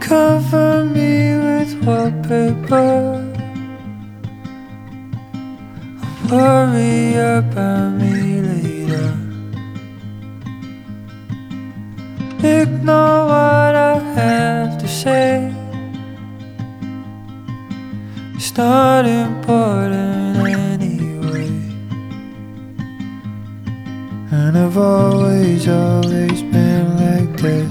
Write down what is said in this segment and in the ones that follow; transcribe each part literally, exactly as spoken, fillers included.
cover me with wallpaper, worry about me later. Ignore what I have to say, it's not important anyway. And I've always, always been like this,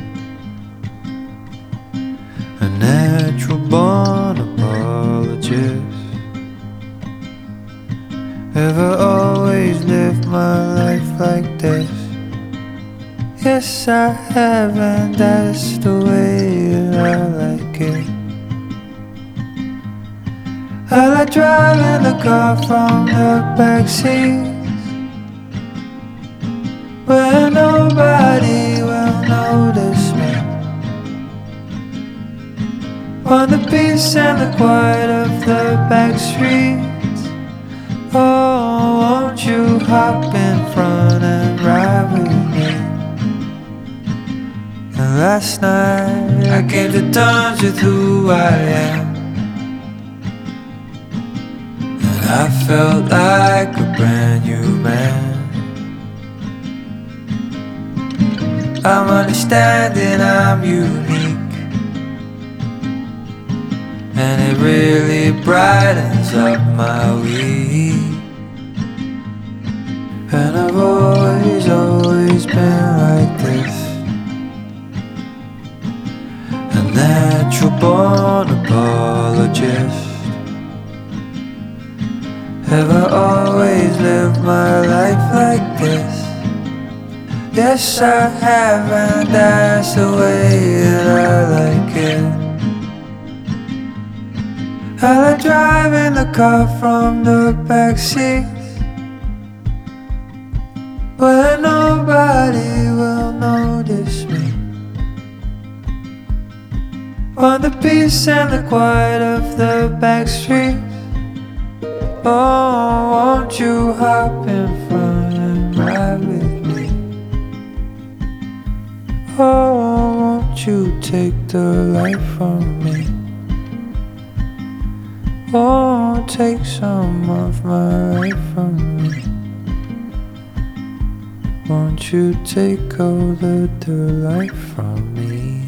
a natural born apologist. Have I always lived my life like this? Yes, I have, and that's the way that I like it. I like driving the car from the backseat, where nobody will notice me. On the peace and the quiet of the back streets. Oh, won't you hop in front and ride with me? And last night I came to terms with who I am, and I felt like a brand new man. I'm understanding I'm unique, and it really brightens up my week. And I've always, always been like this, a natural born apologist. Have I always lived my life like this? Yes, I have, and that's the way that I like it. I like driving the car from the backseat, where nobody will notice me. On the peace and the quiet of the back streets. Oh, won't you hop in front and ride with me? Oh, won't you take the light from me? Oh, take some of my life from me. Won't you take all the delight from me?